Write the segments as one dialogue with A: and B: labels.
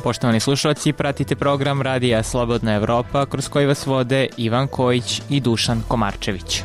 A: Poštovani slušalci, pratite program Radija Slobodna Evropa kroz koji vas vode Ivan Kojić i Dušan Komarčević.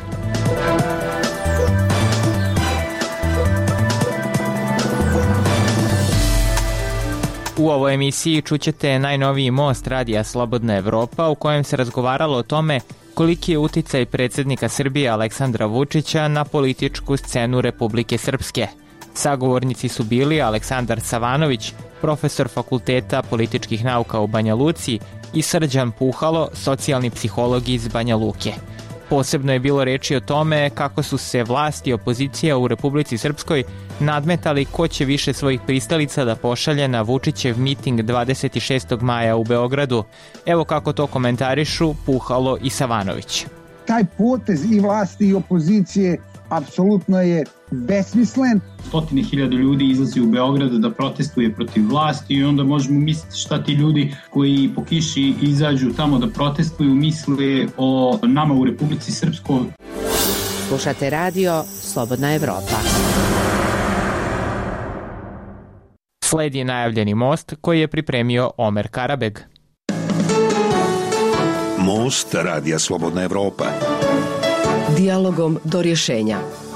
A: U ovoj emisiji čućete najnoviji most Radija Slobodna Evropa u kojem se razgovaralo o tome koliki je uticaj predsjednika Srbije Aleksandra Vučića na političku scenu Republike Srpske. Sagovornici su bili Aleksandar Savanović, profesor Fakulteta političkih nauka u Banja Luci, i Srđan Puhalo, socijalni psiholog iz Banja Luke. Posebno je bilo reči o tome kako su se vlast i opozicija u Republici Srpskoj nadmetali ko će više svojih pristalica da pošalje na Vučićev miting 26. maja u Beogradu. Evo kako to komentarišu Puhalo i Savanović.
B: Taj potez i vlasti i opozicije apsolutno je besmislen.
C: Stotine hiljada ljudi izlazi u Beograd da protestuje protiv vlasti i onda možemo misliti šta ti ljudi koji po kiši izađu tamo da protestuju misle o nama u Republici Srpskoj.
D: Slušate radio Slobodna Evropa.
A: Sledi najavljeni most koji je pripremio Omer Karabeg.
E: Most Radija Slobodna Evropa.
D: Dijalogom do rješenja.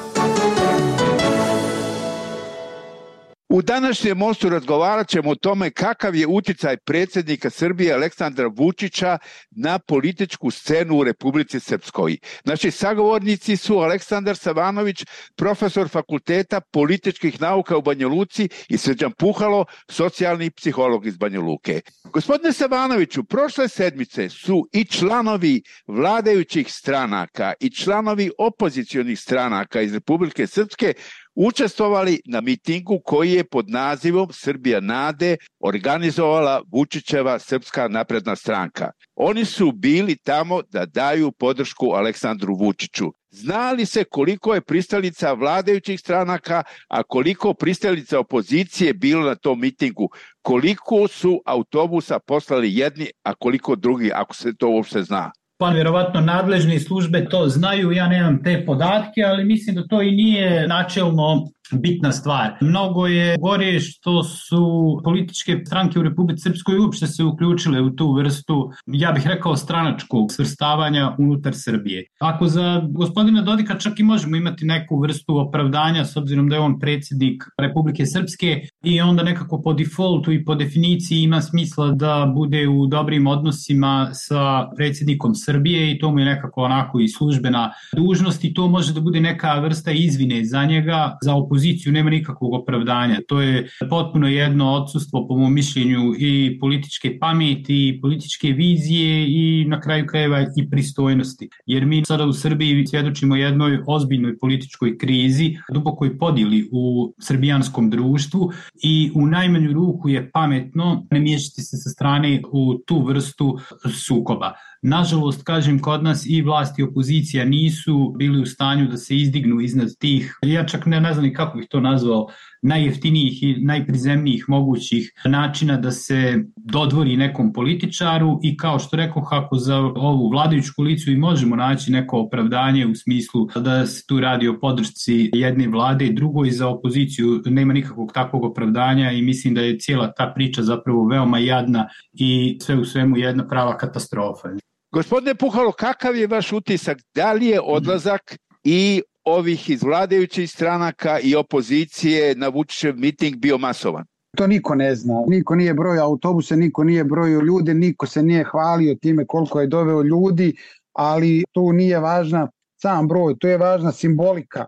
F: U današnjem mostu razgovarat ćemo o tome kakav je uticaj predsjednika Srbije Aleksandra Vučića na političku scenu u Republici Srpskoj. Naši sagovornici su Aleksandar Savanović, profesor Fakulteta političkih nauka u Banja Luci, i Srđan Puhalo, socijalni psiholog iz Banja Luke. Gospodine Savanoviću, prošle sedmice su i članovi vladajućih stranaka i članovi opozicionih stranaka iz Republike Srpske učestvovali na mitingu koji je pod nazivom Srbija nade organizovala Vučićeva Srpska napredna stranka. Oni su bili tamo da daju podršku Aleksandru Vučiću. Zna li se koliko je pristalica vladajućih stranaka, a koliko pristalica opozicije bilo na tom mitingu? Koliko su autobusa poslali jedni, a koliko drugi, ako se to uopšte zna?
C: Pa vjerovatno nadležne službe to znaju, ja nemam te podatke, ali mislim da to i nije načelno bitna stvar. Mnogo je gore što su političke stranke u Republici Srpskoj uopšte se uključile u tu vrstu, ja bih rekao, stranačkog svrstavanja unutar Srbije. Ako za gospodina Dodika čak i možemo imati neku vrstu opravdanja s obzirom da je on predsjednik Republike Srpske i onda nekako po defaultu i po definiciji ima smisla da bude u dobrim odnosima sa predsjednikom Srbije i to mu je nekako onako i službena dužnost i to može da bude neka vrsta izvine za njega, za opoziciju nema nikakvog opravdanja. To je potpuno jedno odsustvo, po mom mišljenju, i političke pameti, i političke vizije i na kraju krajeva i pristojnosti. Jer mi sada u Srbiji svjedočimo jednoj ozbiljnoj političkoj krizi, dubokoj podjeli u srbijanskom društvu i u najmanju ruku je pametno ne miješati se sa strane u tu vrstu sukoba. Nažalost, kažem, kod nas i vlast i opozicija nisu bili u stanju da se izdignu iznad tih, ja čak ne znam ni kako bih to nazvao, najjeftinijih i najprizemnijih mogućih načina da se dodvori nekom političaru i kao što rekoh, ako za ovu vladajuću koaliciju i možemo naći neko opravdanje u smislu da se tu radi o podršci jedne vlade, drugoj za opoziciju nema nikakvog takvog opravdanja i mislim da je cijela ta priča zapravo veoma jadna i sve u svemu jedna prava katastrofa.
F: Gospodine Puhalo, kakav je vaš utisak? Da li je odlazak i ovih iz vladajućih stranaka i opozicije na Vučićev miting bio masovan?
B: To niko ne zna. Niko nije brojio autobuse, niko nije brojio ljude, niko se nije hvalio time koliko je doveo ljudi, ali tu nije važna sam broj, to je važna simbolika.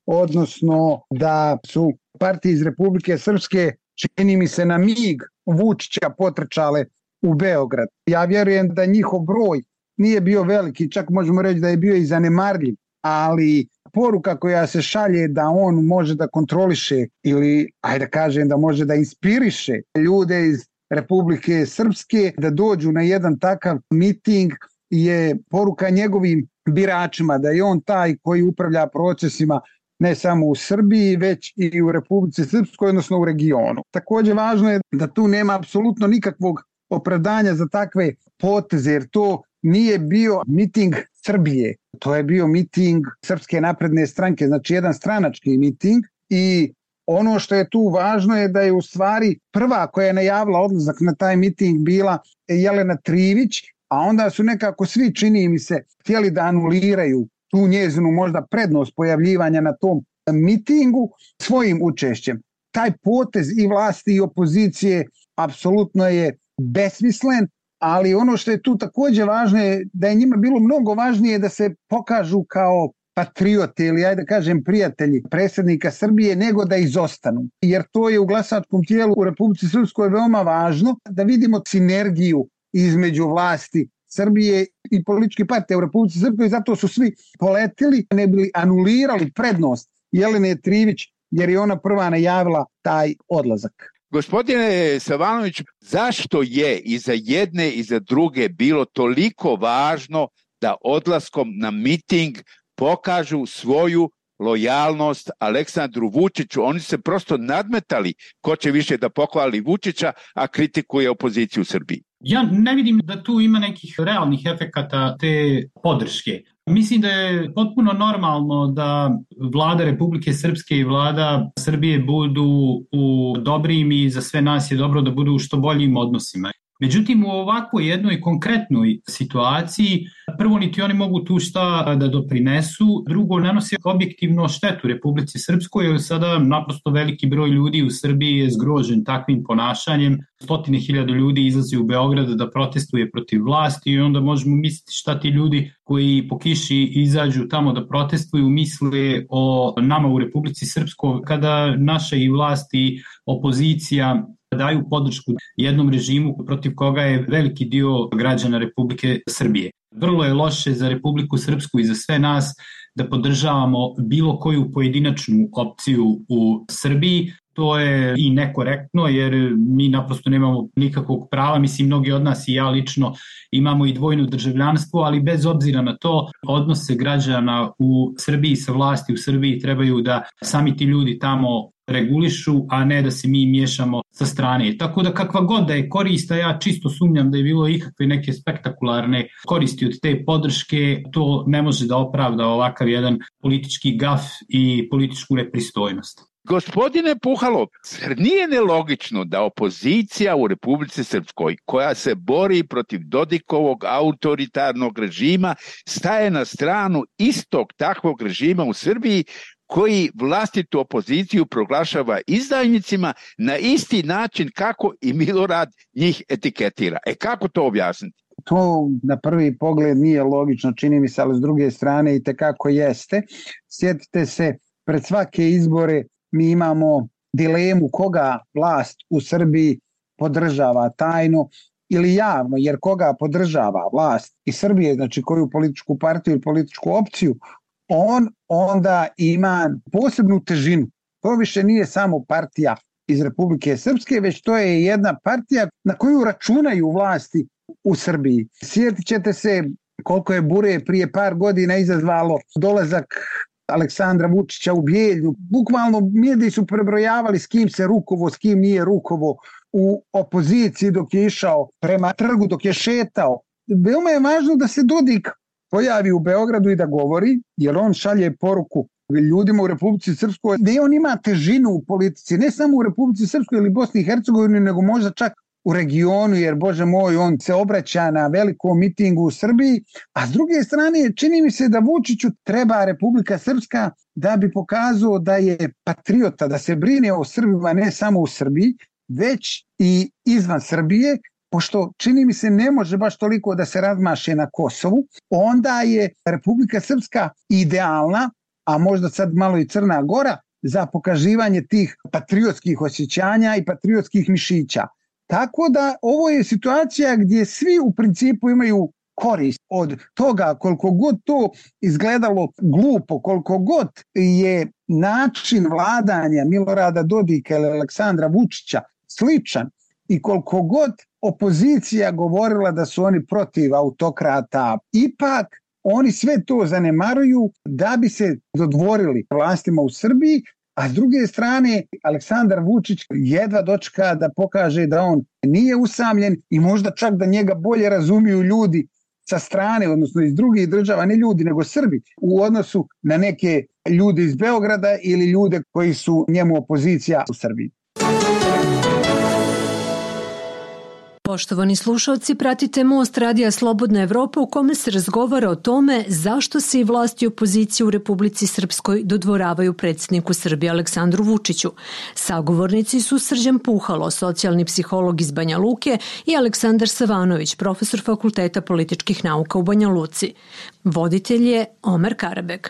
B: Odnosno da su partije iz Republike Srpske, čini mi se, na mig Vučića potrčale u Beograd. Ja vjerujem da njihov broj nije bio veliki, čak možemo reći da je bio i zanemarljiv, ali poruka koja se šalje da on može da kontroliše ili, ajde kažem, da može da inspiriše ljude iz Republike Srpske da dođu na jedan takav miting je poruka njegovim biračima, da je on taj koji upravlja procesima ne samo u Srbiji, već i u Republici Srpskoj, odnosno u regionu. Također važno je da tu nema apsolutno nikakvog opravdanja za takve poteze, jer to nije bio miting Srbije, to je bio miting Srpske napredne stranke, znači jedan stranački miting i Ono što je tu važno je da je u stvari prva koja je najavila odlazak na taj miting bila Jelena Trivić, a onda su nekako svi, čini mi se, htjeli da anuliraju tu njezinu možda prednost pojavljivanja na tom mitingu svojim učešćem. Taj potez i vlasti i opozicije apsolutno je besmislen, ali ono što je tu također važno je da je njima bilo mnogo važnije da se pokažu kao patriote ili ajde kažem prijatelji predsjednika Srbije nego da izostanu. Jer to je u glasačkom tijelu u Republici Srpskoj veoma važno da vidimo sinergiju između vlasti Srbije i političke partije u Republici Srpskoj, zato su svi poletili, ne bili anulirali prednost Jelene Trivić jer je ona prva najavila taj odlazak.
F: Gospodine Savanović, zašto je i za jedne i za druge bilo toliko važno da odlaskom na miting pokažu svoju lojalnost Aleksandru Vučiću? Oni se prosto nadmetali ko će više da pohvali Vučića, a kritikuje opoziciju u Srbiji.
C: Ja ne vidim da tu ima nekih realnih efekata te podrške. Mislim da je potpuno normalno da vlada Republike Srpske i vlada Srbije budu u dobrim i za sve nas je dobro da budu u što boljim odnosima. Međutim, u ovakvoj jednoj konkretnoj situaciji, prvo niti oni mogu tu šta da doprinesu, drugo nanose objektivno štetu Republici Srpskoj, jer sada naprosto veliki broj ljudi u Srbiji je zgrožen takvim ponašanjem. 100.000 ljudi izlazi u Beograd da protestuje protiv vlasti i onda možemo misliti šta ti ljudi koji po kiši izađu tamo da protestuju misle o nama u Republici Srpskoj kada naša i vlast i opozicija daju podršku jednom režimu protiv koga je veliki dio građana Republike Srbije. Vrlo je loše za Republiku Srpsku i za sve nas da podržavamo bilo koju pojedinačnu opciju u Srbiji. To je i nekorektno jer mi naprosto nemamo nikakvog prava, mislim mnogi od nas i ja lično imamo i dvojno državljanstvo, ali bez obzira na to odnose građana u Srbiji sa vlasti u Srbiji trebaju da sami ti ljudi tamo regulišu, a ne da se mi miješamo sa strane. Tako da kakva god da je korist, a ja čisto sumnjam da je bilo ikakve neke spektakularne koristi od te podrške, to ne može da opravda ovakav jedan politički gaf i političku nepristojnost.
F: Gospodine Puhalo, nije nelogično da opozicija u Republici Srpskoj, koja se bori protiv Dodikovog autoritarnog režima, staje na stranu istog takvog režima u Srbiji, koji vlastitu opoziciju proglašava izdajnicima na isti način kako i Milorad njih etiketira. Kako to objasniti?
B: To na prvi pogled nije logično, čini mi se, ali s druge strane i tekako jeste. Sjetite se, pred svake izbore mi imamo dilemu koga vlast u Srbiji podržava tajno ili javno, jer koga podržava vlast iz Srbije, znači koju političku partiju ili političku opciju, on onda ima posebnu težinu. To više nije samo partija iz Republike Srpske, već to je jedna partija na koju računaju vlasti u Srbiji. Sjetit ćete se koliko je bure prije par godina izazvalo dolazak Aleksandra Vučića u Bijeljnu. Bukvalno mediji su prebrojavali s kim se rukovo, s kim nije rukovo u opoziciji dok je išao prema trgu, dok je šetao. Veoma je važno da se Dodik pojavi u Beogradu i da govori, jer on šalje poruku ljudima u Republici Srpskoj, da on ima težinu u politici, ne samo u Republici Srpskoj ili Bosni i Hercegovini, nego možda čak u regionu, jer Bože moj, on se obraća na velikom mitingu u Srbiji, a s druge strane čini mi se da Vučiću treba Republika Srpska da bi pokazao da je patriota, da se brine o Srbima ne samo u Srbiji, već i izvan Srbije, pošto čini mi se ne može baš toliko da se razmaše na Kosovu, onda je Republika Srpska idealna, a možda sad malo i Crna Gora, za pokazivanje tih patriotskih osjećanja i patriotskih mišića. Tako da ovo je situacija gdje svi u principu imaju korist od toga, koliko god to izgledalo glupo, koliko god je način vladanja Milorada Dodika ili Aleksandra Vučića sličan i koliko god opozicija govorila da su oni protiv autokrata, ipak oni sve to zanemaruju da bi se dodvorili vlastima u Srbiji, a s druge strane Aleksandar Vučić jedva dočeka da pokaže da on nije usamljen i možda čak da njega bolje razumiju ljudi sa strane, odnosno iz drugih država, ne ljudi nego Srbi, u odnosu na neke ljude iz Beograda ili ljude koji su njemu opozicija u Srbiji.
G: Poštovani slušalci, pratite Most Radija Slobodna Evropa u kome se razgovara o tome zašto se i vlasti opozicije u Republici Srpskoj dodvoravaju predsjedniku Srbije Aleksandru Vučiću. Sagovornici su Srđan Puhalo, socijalni psiholog iz Banja Luke, i Aleksandar Savanović, profesor Fakulteta političkih nauka u Banja Luci. Voditelj je Omer Karabek.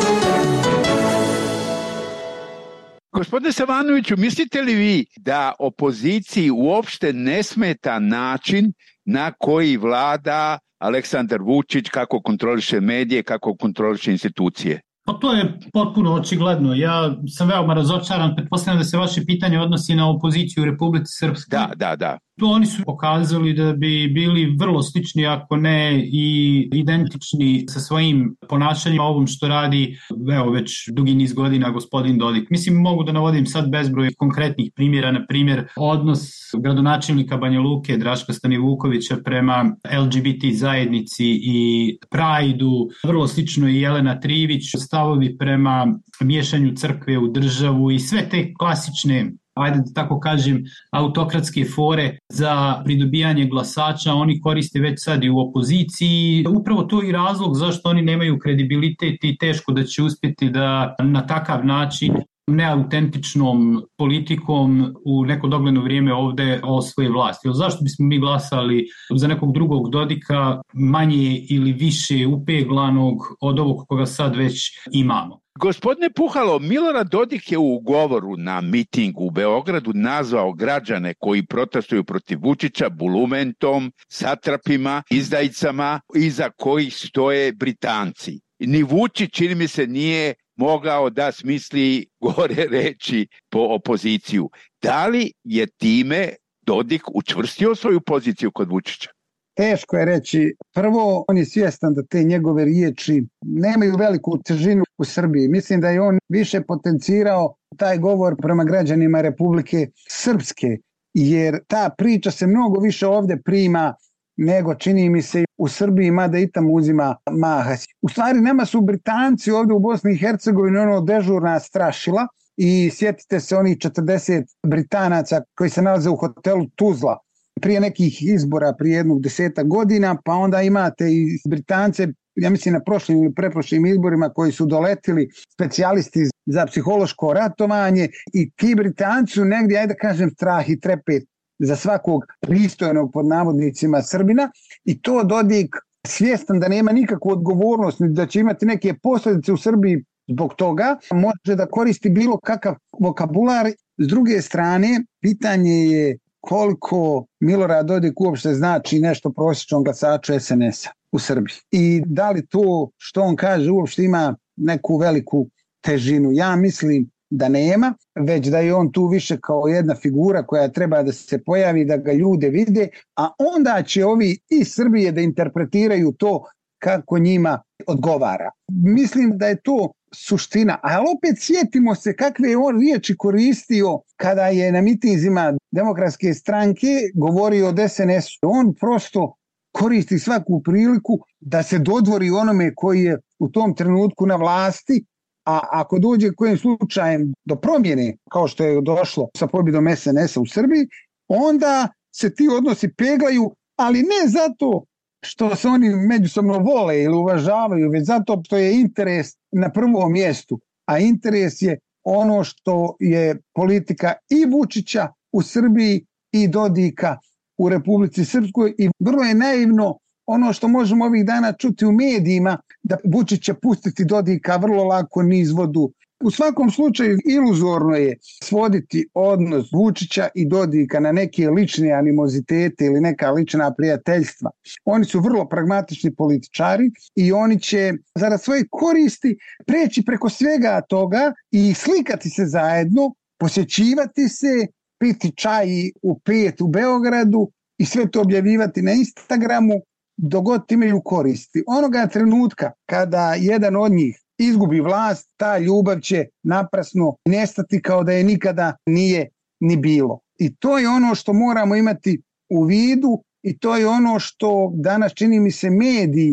F: Gospodine Savanoviću, mislite li vi da opoziciji uopšte ne smeta način na koji vlada Aleksandar Vučić, kako kontroliše medije, kako kontroliše institucije?
C: Pa to je potpuno očigledno. Ja sam veoma razočaran, pretpostavljam da se vaše pitanje odnosi na opoziciju u Republici Srpskoj.
F: Da.
C: To oni su pokazali da bi bili vrlo slični, ako ne i identični sa svojim ponašanjima ovom što radi već dugi niz godina gospodin Dodik. Mislim, mogu da navodim sad bezbroj konkretnih primjera, na primjer odnos gradonačelnika Banja Luke Draška Stanivukovića prema LGBT zajednici i Prajdu, vrlo slično i Jelena Trivić, stavovi prema miješanju crkve u državu i sve te klasične, ajde da tako kažem, autokratske fore za pridobijanje glasača oni koriste već sad i u opoziciji. Upravo to je i razlog zašto oni nemaju kredibilitet i teško da će uspjeti da na takav način neautentičnom politikom u neko dogledno vrijeme ovde osvoje vlast. Zašto bismo mi glasali za nekog drugog Dodika manje ili više upeglanog od ovog koga sad već imamo?
F: Gospodine Puhalo, Milorad Dodik je u govoru na mitingu u Beogradu nazvao građane koji protestuju protiv Vučića bulumentom, satrapima, izdajicama, iza kojih stoje Britanci. Ni Vučić, čini mi se, nije mogao da smisli gore reči po opoziciju. Da li je time Dodik učvrstio svoju poziciju kod Vučića?
B: Teško je reći. Prvo, on je svjestan da te njegove riječi nemaju veliku težinu u Srbiji. Mislim da je on više potencirao taj govor prema građanima Republike Srpske, jer ta priča se mnogo više ovdje prima nego, čini mi se, u Srbiji, mada i tamo uzima maha. U stvari, nama su Britanci ovdje u Bosni i Hercegovini ono dežurna strašila i sjetite se onih 40 Britanaca koji se nalaze u hotelu Tuzla prije nekih izbora, prije 10 godina, pa onda imate i Britance, ja mislim na prošlim ili preprošlim izborima koji su doletili specijalisti za psihološko ratovanje i ti Britanci su negdje, ajde kažem, strah i trepet za svakog pristojnog, pod navodnicima, Srbina, i to Dodik svjestan da nema nikakvu odgovornost, da će imati neke posljedice u Srbiji zbog toga, može da koristi bilo kakav vokabular. S druge strane, pitanje je koliko Milorad Dodik uopšte znači nešto prosječnom glasaču SNS-a u Srbiji. I da li to što on kaže uopšte ima neku veliku težinu? Ja mislim da nema, već da je on tu više kao jedna figura koja treba da se pojavi, da ga ljude vide, a onda će ovi iz Srbije da interpretiraju to kako njima odgovara. Mislim da je to suština, ali opet sjetimo se kakve je on riječi koristio kada je na mitinzima Demokratske stranke govorio o SNS-u. On prosto koristi svaku priliku da se dodvori onome koji je u tom trenutku na vlasti, a ako dođe kojim slučajem do promjene, kao što je došlo sa pobjedom SNS-a u Srbiji, onda se ti odnosi peglaju, ali ne zato što se oni međusobno vole ili uvažavaju, već zato što je interes na prvom mjestu, a interes je ono što je politika i Vučića u Srbiji i Dodika u Republici Srpskoj, i vrlo je naivno ono što možemo ovih dana čuti u medijima, da Vučić će pustiti Dodika vrlo lako niz vodu. U svakom slučaju iluzorno je svoditi odnos Vučića i Dodika na neke lične animozitete ili neka lična prijateljstva. Oni su vrlo pragmatični političari i oni će zarad svoje koristi preći preko svega toga i slikati se zajedno, posjećivati se, piti čaj u 5 u Beogradu i sve to objavljivati na Instagramu dok god imaju koristi. Onoga trenutka kada jedan od njih izgubi vlast, ta ljubav će naprasno nestati kao da je nikada nije ni bilo. I to je ono što moramo imati u vidu i to je ono što danas, čini mi se, mediji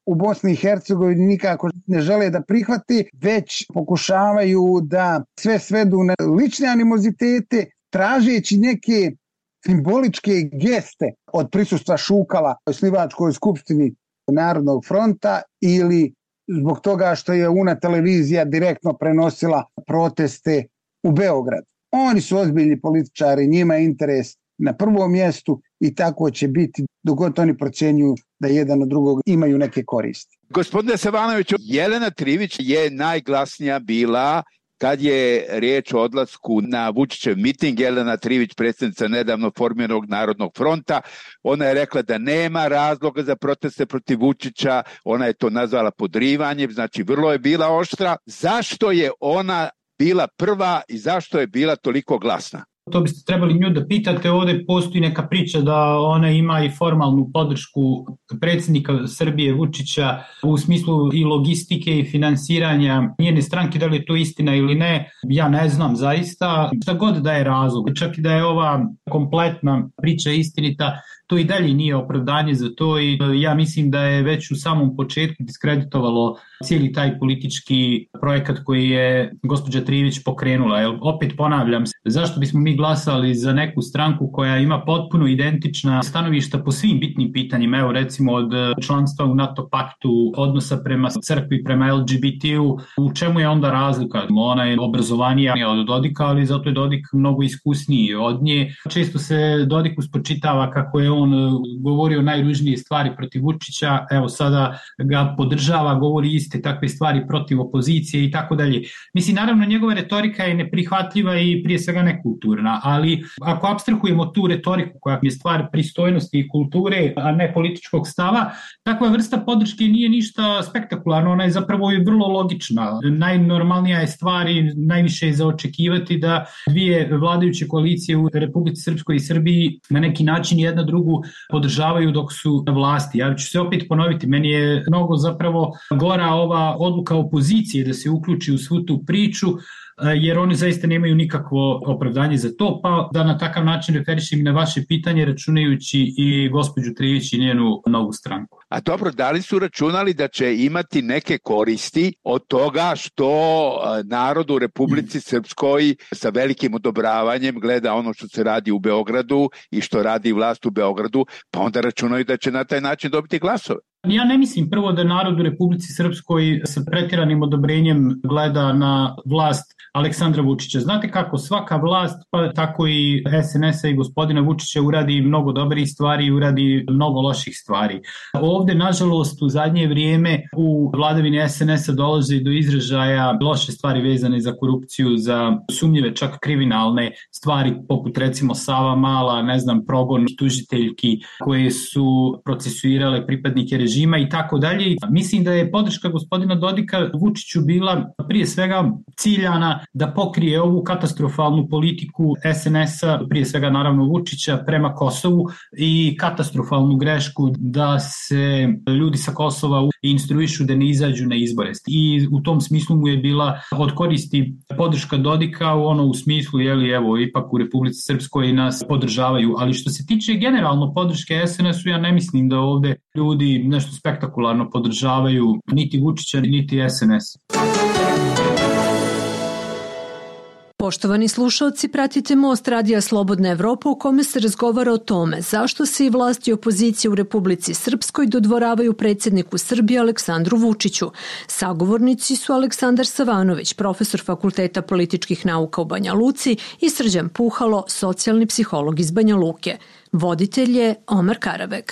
B: u Bosni i Hercegovini nikako ne žele da prihvate, već pokušavaju da sve svedu na lične animozitete, tražeći neke simboličke geste od prisustva Šukala u osnivačkoj skupštini Narodnog fronta ili zbog toga što je UNA televizija direktno prenosila proteste u Beograd. Oni su ozbiljni političari, njima je interes na prvom mjestu i tako će biti dok god oni procjenjuju da jedan od drugog imaju neke koristi.
F: Gospodine Savanoviću, Jelena Trivić je najglasnija bila kad je riječ o odlasku na Vučićev miting. Jelena Trivić, predsjednica nedavno formiranog Narodnog fronta, ona je rekla da nema razloga za proteste protiv Vučića, ona je to nazvala podrivanjem, znači vrlo je bila oštra. Zašto je ona bila prva i zašto je bila toliko glasna?
C: To biste trebali nju da pitate, ovdje postoji neka priča da ona ima i formalnu podršku predsjednika Srbije Vučića u smislu i logistike i finansiranja njene stranke, da li je to istina ili ne, ja ne znam zaista, šta god da je razlog, čak i da je ova kompletna priča istinita, to i dalje nije opravdanje za to i ja mislim da je već u samom početku diskreditovalo cijeli taj politički projekat koji je gospođa Trivić pokrenula. Jer opet ponavljam, zašto bismo mi glasali za neku stranku koja ima potpuno identična stanovišta po svim bitnim pitanjima, evo recimo od članstva u NATO paktu, odnosa prema crkvi, prema LGBT-u, u čemu je onda razlika? Ona je obrazovanija od Dodika, ali zato je Dodik mnogo iskusniji od nje. Često se Dodiku spočitava kako je on govorio najružnije stvari protiv Vučića, evo sada ga podržava, govori iste takve stvari protiv opozicije i tako dalje. Mislim, naravno njegova retorika je neprihvatljiva i prije svega nekulturna, ali ako apstrahujemo tu retoriku koja je stvar pristojnosti i kulture, a ne političkog stava, takva vrsta podrške nije ništa spektakularno, ona je zapravo i vrlo logična. Najnormalnija je stvar i najviše je za očekivati da dvije vladajuće koalicije u Republici Srpskoj i Srbiji na neki način jedna drugu podržavaju dok su na vlasti. Ja ću se opet ponoviti, meni je mnogo zapravo gora ova odluka opozicije da se uključi u svu tu priču, jer oni zaista nemaju nikakvo opravdanje za to, pa da na takav način referišem na vaše pitanje, računajući i gospođu Trivić i njenu novu stranku.
F: A dobro, da li su računali da će imati neke koristi od toga što narod u Republici Srpskoj sa velikim odobravanjem gleda ono što se radi u Beogradu i što radi vlast u Beogradu, pa onda računaju da će na taj način dobiti glasove?
C: Ja ne mislim prvo da narod u Republici Srpskoj sa pretjeranim odobrenjem gleda na vlast Aleksandra Vučića. Znate kako svaka vlast, pa tako i SNS-a i gospodina Vučića uradi mnogo dobrih stvari i uradi mnogo loših stvari. Ovde, nažalost, u zadnje vrijeme u vladavini SNS-a dolazi do izražaja loše stvari vezane za korupciju, za sumnjive čak kriminalne stvari poput recimo Savamala, ne znam, progon tužiteljki koje su procesuirale pripadnike režima i tako dalje. Mislim da je podrška gospodina Dodika Vučiću bila prije svega ciljana da pokrije ovu katastrofalnu politiku SNS-a, prije svega naravno Vučića prema Kosovu i katastrofalnu grešku da se ljudi sa Kosova instruišu da ne izađu na izbore. I u tom smislu mu je bila od koristi podrška Dodika u smislu, evo, ipak u Republici Srpskoj nas podržavaju. Ali što se tiče generalno podrške SNS-u, ja ne mislim da ovde ljudi nešto spektakularno podržavaju niti Vučića, niti SNS.
G: Poštovani slušalci, pratite Most Radija Slobodna Evropa u kome se razgovara o tome zašto se i vlast i opozicija u Republici Srpskoj dodvoravaju predsjedniku Srbije Aleksandru Vučiću. Sagovornici su Aleksandar Savanović, profesor Fakulteta političkih nauka u Banja Luci i Srđan Puhalo, socijalni psiholog iz Banja Luke. Voditelj je Omar Karabeg.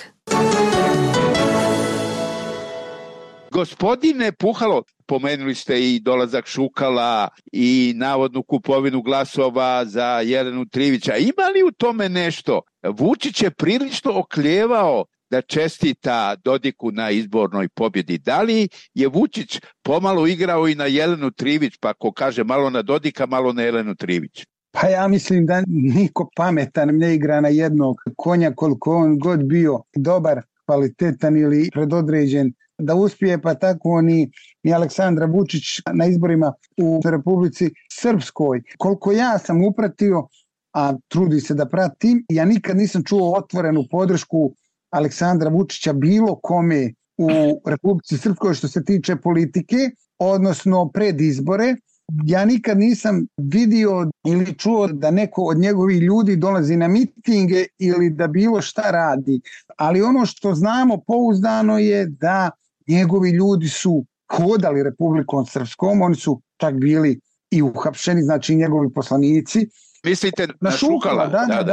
F: Gospodine Puhalo, pomenuli ste i dolazak Šukala i navodnu kupovinu glasova za Jelenu Trivić. A ima li u tome nešto? Vučić je prilično oklijevao da čestita Dodiku na izbornoj pobjedi. Da li je Vučić pomalo igrao i na Jelenu Trivić, pa ko kaže malo na Dodika, malo na Jelenu Trivić?
B: Pa ja mislim da niko pametan ne igra na jednog konja koliko on god bio dobar, kvalitetan ili predodređen da uspije, pa tako ni Aleksandra Vučić na izborima u Republici Srpskoj. Koliko ja sam upratio, a trudi se da pratim, ja nikad nisam čuo otvorenu podršku Aleksandra Vučića bilo kome u Republici Srpskoj što se tiče politike, odnosno pred izbore. Ja nikad nisam vidio ili čuo da neko od njegovih ljudi dolazi na mitinge ili da bilo šta radi. Ali ono što znamo pouzdano je da njegovi ljudi su hodali Republikom Srpskom, oni su čak bili i uhapšeni, znači njegovi poslanici.
F: Mislite na Šukala?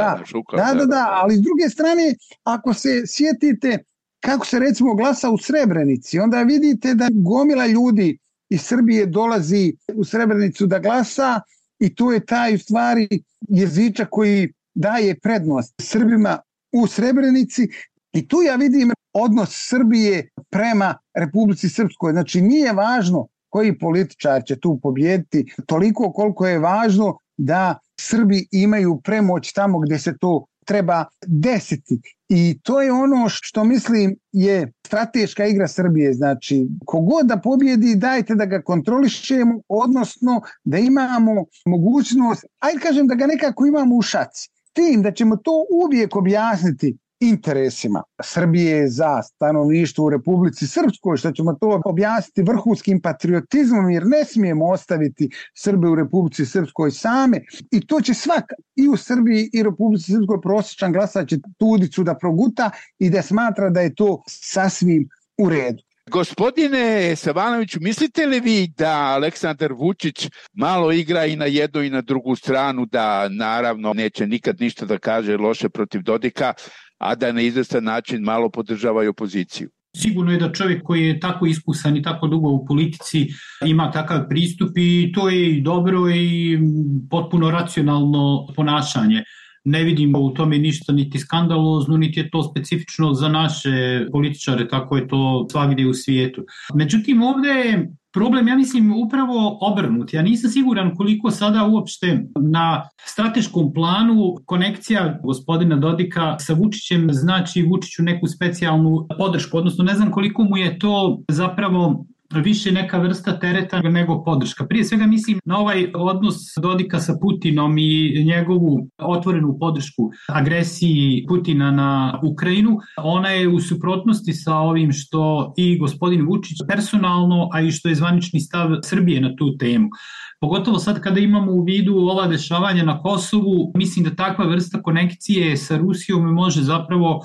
B: Da, ali s druge strane, ako se sjetite kako se recimo glasa u Srebrenici, onda vidite da gomila ljudi iz Srbije dolazi u Srebrenicu da glasa i to je taj u stvari jezičak koji daje prednost Srbima u Srebrenici i tu ja vidim odnos Srbije prema Republici Srpskoj. Znači nije važno koji političar će tu pobijediti, toliko koliko je važno da Srbi imaju premoć tamo gdje se to treba desiti. I to je ono što mislim je strateška igra Srbije. Znači, kogod da pobjedi, dajte da ga kontrolišemo, odnosno da imamo mogućnost, ajde kažem da ga nekako imamo u šaci. Tim da ćemo to uvijek objasniti interesima Srbije za stanovništvo u Republici Srpskoj, što ćemo to objasniti vrhunskim patriotizmom, jer ne smijemo ostaviti Srbe u Republici Srpskoj same i to će svaka i u Srbiji i Republici Srpskoj prosječan glasač će tudicu da proguta i da smatra da je to sasvim u redu.
F: Gospodine Savanoviću, mislite li vi da Aleksandar Vučić malo igra i na jednu i na drugu stranu, da naravno neće nikad ništa da kaže loše protiv Dodika, a da na izvestan način malo podržava i opoziciju?
C: Sigurno je da čovjek koji je tako iskusan i tako dugo u politici ima takav pristup i to je i dobro i potpuno racionalno ponašanje. Ne vidimo u tome ništa niti skandalozno, niti je to specifično za naše političare, tako je to svagdje u svijetu. Međutim, ovdje je problem, ja mislim, upravo obrnut. Ja nisam siguran koliko sada uopšte na strateškom planu konekcija gospodina Dodika sa Vučićem znači Vučiću neku specijalnu podršku, odnosno ne znam koliko mu je to zapravo više neka vrsta tereta nego podrška. Prije svega mislim na ovaj odnos Dodika sa Putinom i njegovu otvorenu podršku agresiji Putina na Ukrajinu. Ona je u suprotnosti sa ovim što i gospodin Vučić personalno, a i što je zvanični stav Srbije na tu temu. Pogotovo sad kada imamo u vidu ova dešavanja na Kosovu, mislim da takva vrsta konekcije sa Rusijom može zapravo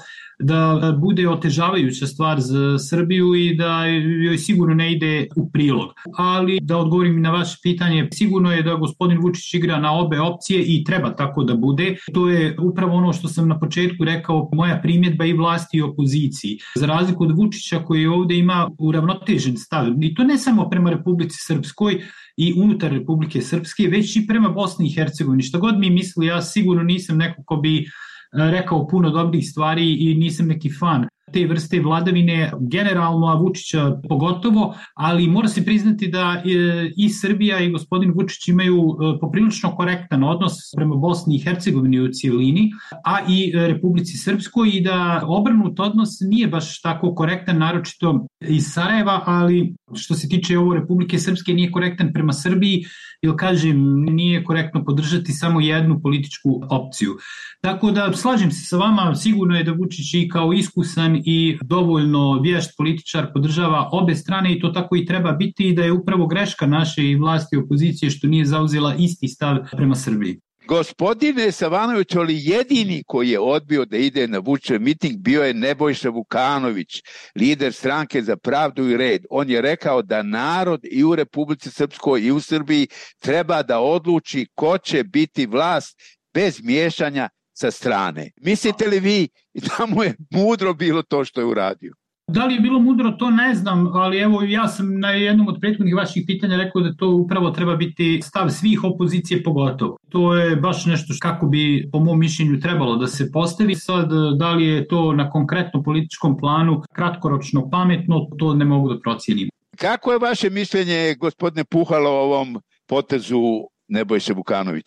C: da bude otežavajuća stvar za Srbiju i da joj sigurno ne ide u prilog. Ali da odgovorim na vaše pitanje, sigurno je da gospodin Vučić igra na obe opcije i treba tako da bude. To je upravo ono što sam na početku rekao, moja primjedba i vlasti i opoziciji. Za razliku od Vučića koji ovdje ima uravnotežen stav, i to ne samo prema Republici Srpskoj i unutar Republike Srpske, već i prema Bosni i Hercegovini. Što god mi misli, ja sigurno nisam neko ko bi rekao puno dobrih stvari i nisam neki fan te vrste vladavine generalno, a Vučića pogotovo, ali mora se priznati da i Srbija i gospodin Vučić imaju poprilično korektan odnos prema Bosni i Hercegovini u cijelini, a i Republici Srpskoj, i da obrnut odnos nije baš tako korektan, naročito iz Sarajeva, ali što se tiče ovo Republike Srpske nije korektan prema Srbiji, jer kažem, nije korektno podržati samo jednu političku opciju. Tako da slažem se sa vama, sigurno je da Vučić i kao iskusan i dovoljno vješt političar podržava obe strane i to tako i treba biti, i da je upravo greška naše i vlasti i opozicije što nije zauzela isti stav prema Srbiji.
F: Gospodine Savanović, ali jedini koji je odbio da ide na Vučićev miting bio je Nebojša Vukanović, lider stranke Za pravdu i red. On je rekao da narod i u Republici Srpskoj i u Srbiji treba da odluči ko će biti vlast bez miješanja sa strane. Mislite li vi da mu je mudro bilo to što je uradio?
C: Da li je bilo mudro, to ne znam, ali evo ja sam na jednom od prethodnih vaših pitanja rekao da to upravo treba biti stav svih opozicije pogotovo. To je baš nešto kako bi po mom mišljenju trebalo da se postavi. Sad, da li je to na konkretno političkom planu kratkoročno pametno, to ne mogu da procijenim.
F: Kako je vaše mišljenje, gospodine Puhalo, o ovom potezu Nebojše Vukanovića?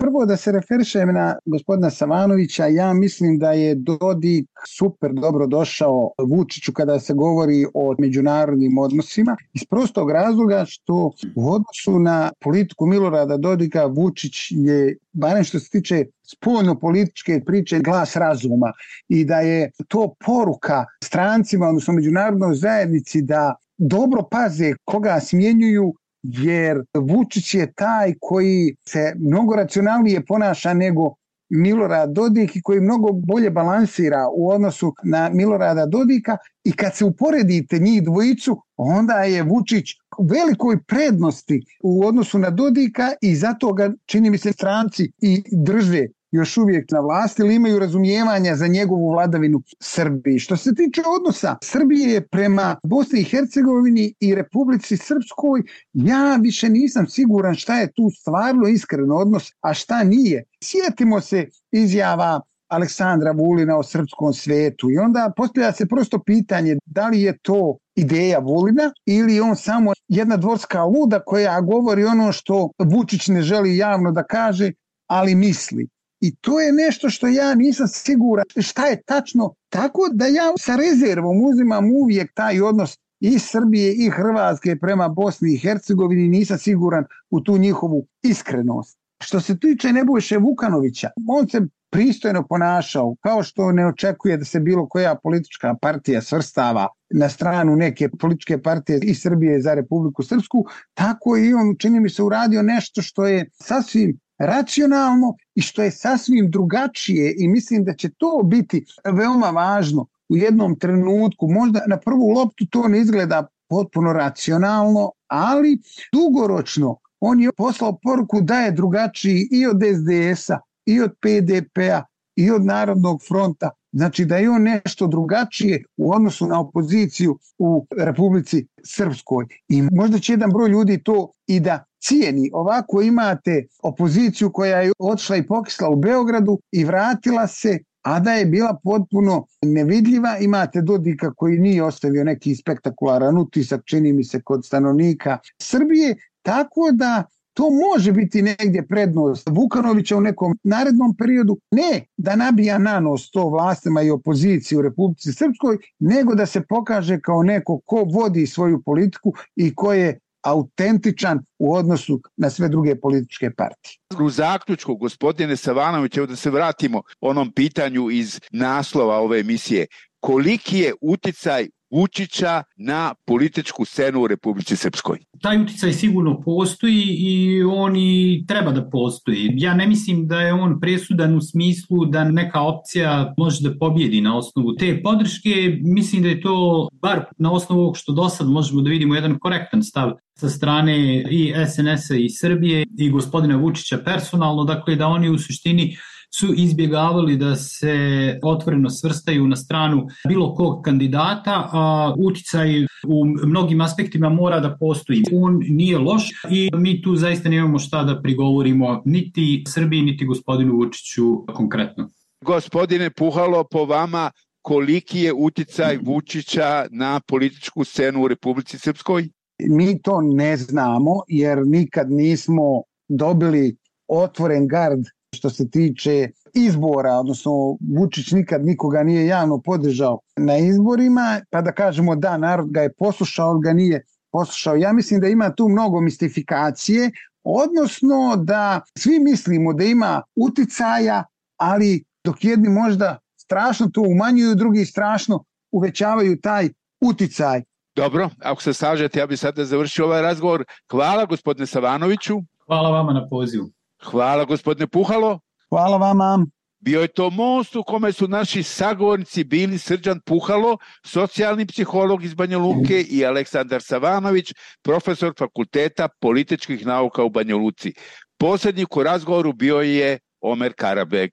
B: Prvo da se referišem na gospodina Savanovića, ja mislim da je Dodik super dobro došao Vučiću kada se govori o međunarodnim odnosima, iz prostog razloga što u odnosu na politiku Milorada Dodika Vučić je, barem što se tiče spoljno-političke priče, glas razuma i da je to poruka strancima, odnosno međunarodnoj zajednici da dobro paze koga smjenjuju, jer Vučić je taj koji se mnogo racionalnije ponaša nego Milorad Dodik i koji mnogo bolje balansira u odnosu na Milorada Dodika, i kad se uporedite njih dvojicu, onda je Vučić u velikoj prednosti u odnosu na Dodika i zato ga, čini mi se, stranci i drže još uvijek na vlasti ili imaju razumijevanja za njegovu vladavinu Srbiji. Što se tiče odnosa Srbije prema Bosni i Hercegovini i Republici Srpskoj, ja više nisam siguran šta je tu stvarno iskren odnos, a šta nije. Sjetimo se izjava Aleksandra Vulina o srpskom svetu i onda postavlja se prosto pitanje da li je to ideja Vulina ili on samo jedna dvorska luda koja govori ono što Vučić ne želi javno da kaže, ali misli. I to je nešto što ja nisam siguran šta je tačno, tako da ja sa rezervom uzimam uvijek taj odnos i Srbije i Hrvatske prema Bosni i Hercegovini, nisam siguran u tu njihovu iskrenost. Što se tiče Nebojše Vukanovića, on se pristojno ponašao, kao što ne očekuje da se bilo koja politička partija svrstava na stranu neke političke partije iz Srbije za Republiku Srpsku, tako i on, čini mi se, uradio nešto što je sasvim racionalno i što je sasvim drugačije, i mislim da će to biti veoma važno u jednom trenutku. Možda na prvu loptu to ne izgleda potpuno racionalno, ali dugoročno on je poslao poruku da je drugačiji i od SDS-a, i od PDP-a, i od Narodnog fronta. Znači da je on nešto drugačije u odnosu na opoziciju u Republici Srpskoj. I možda će jedan broj ljudi to i da cijeni. Ovako imate opoziciju koja je otišla i pokisla u Beogradu i vratila se, a da je bila potpuno nevidljiva. Imate Dodika koji nije ostavio neki spektakularan utisak, čini mi se, kod stanovnika Srbije, tako da to može biti negdje prednost Vukanovića u nekom narednom periodu, ne da nabija na nos to vlastima i opoziciji u Republici Srpskoj, nego da se pokaže kao neko ko vodi svoju politiku i ko je autentičan u odnosu na sve druge političke partije.
F: U zaključku, gospodine Savanović, evo da se vratimo onom pitanju iz naslova ove emisije, koliki je uticaj Vučića na političku scenu u Republici Srpskoj?
C: Taj uticaj sigurno postoji i on i treba da postoji. Ja ne mislim da je on presudan u smislu da neka opcija može da pobjedi na osnovu te podrške. Mislim da je to, bar na osnovu ovog što do sad možemo da vidimo, jedan korektan stav sa strane i SNS-a i Srbije i gospodina Vučića personalno, dakle da oni u suštini su izbjegavali da se otvoreno svrstaju na stranu bilo kog kandidata, a uticaj u mnogim aspektima mora da postoji. On nije loš i mi tu zaista nemamo šta da prigovorimo niti Srbiji, niti gospodinu Vučiću konkretno.
F: Gospodine Puhalo, po vama koliki je uticaj Vučića na političku scenu u Republici Srpskoj?
B: Mi to ne znamo jer nikad nismo dobili otvoren gard što se tiče izbora, odnosno Vučić nikad nikoga nije javno podržao na izborima, pa da kažemo da narod ga je poslušao, ali ga nije poslušao. Ja mislim da ima tu mnogo mistifikacije, odnosno da svi mislimo da ima uticaja, ali dok jedni možda strašno to umanjuju, drugi strašno uvećavaju taj uticaj.
F: Dobro, ako se slažete, ja bih sada završio ovaj razgovor. Hvala gospodine Savanoviću.
C: Hvala vama na pozivu.
F: Hvala gospodine Puhalo.
B: Hvala vama.
F: Bio je to Most u kome su naši sagovornici bili Srđan Puhalo, socijalni psiholog iz Banja Luke, i Aleksandar Savanović, profesor Fakulteta političkih nauka u Banja Luci. Posrednik u razgovoru bio je Omer Karabeg.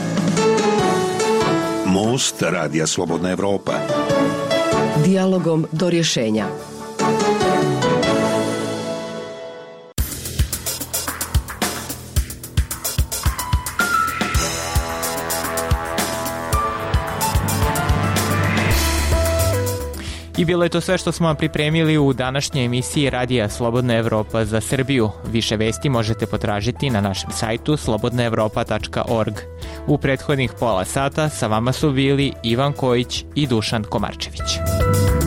E: Most Radija Slobodna Evropa.
D: Dijalogom do rješenja.
A: I bilo je to sve što smo vam pripremili u današnjoj emisiji Radija Slobodna Evropa za Srbiju. Više vesti možete potražiti na našem sajtu slobodnaevropa.org. U prethodnih pola sata sa vama su bili Ivan Kojić i Dušan Komarčević.